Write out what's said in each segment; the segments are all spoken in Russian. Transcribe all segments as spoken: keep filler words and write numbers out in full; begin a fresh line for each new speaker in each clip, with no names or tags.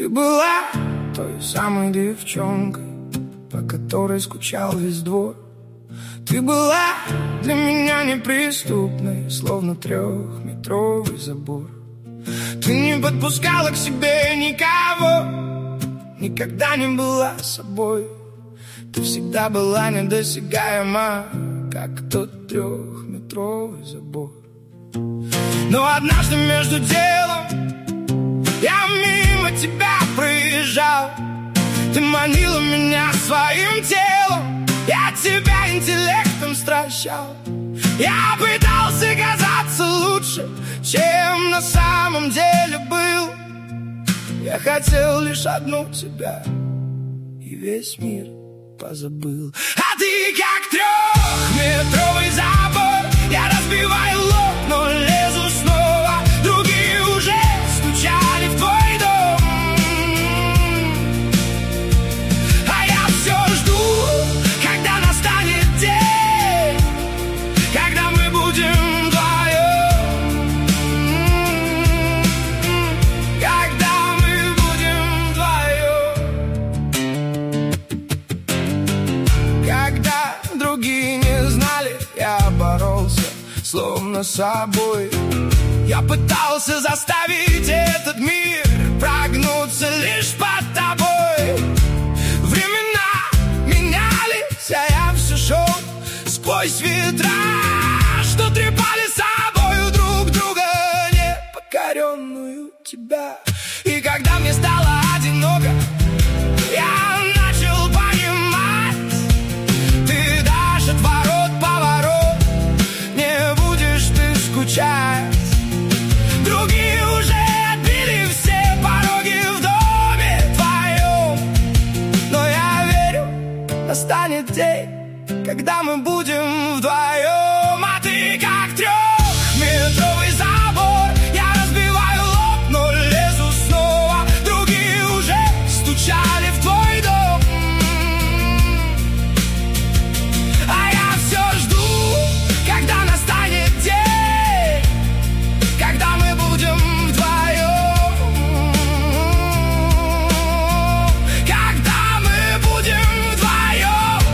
Ты была той самой девчонкой, по которой скучал весь двор. Ты была для меня неприступной, словно трехметровый забор. Ты не подпускала к себе никого, никогда не была собой. Ты всегда была недосягаема, как тот трехметровый забор. Но однажды между делом я мимо тебя проезжал. Ты манила меня своим телом, я тебя интеллектом стращал. Я пытался казаться лучше, чем на самом деле был. Я хотел лишь одну тебя, и весь мир позабыл. А ты как трехметровый забор, я разбиваю лоб, но лезу снова. Другие уже стучали в твой дом, а я все жду, когда настанет день, когда мы будем вдвоем, когда мы будем вдвоем. Когда другие не знали, я боролся словно собой. Я пытался заставить этот мир прогнуться лишь под тобой. Времена менялись, а я все шел сквозь ветра, что трепали собою друг друга, непокоренную тебя. И когда мне стало одиноко, я начал понимать, ты дашь отворот, поворот, не будешь ты скучать. Другие уже отбили все пороги в доме твоем, но я верю, настанет день, когда мы будем вдвоем. А ты как трехметровый забор, я разбиваю лоб, но лезу снова. Другие уже стучали в твой дом, а я все жду, когда настанет день, когда мы будем вдвоем, когда мы будем вдвоем.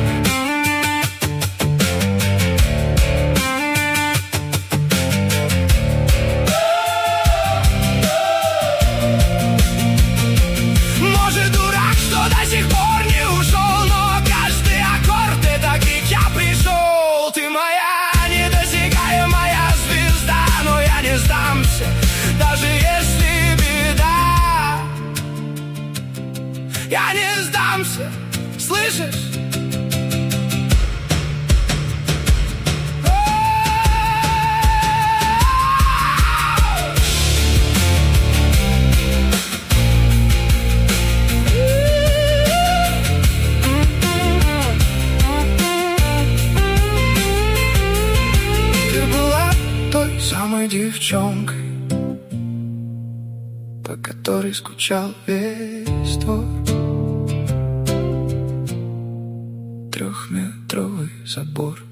Может, дурак, что до сих пор не ушел, но каждый аккорд — это крик «я пришел». Ты моя недосягаемая звезда, но я не сдамся, даже если беда. Я не сдамся, слышишь? Ты была той самой девчонкой, по которой скучал весь двор. Трехметровый забор.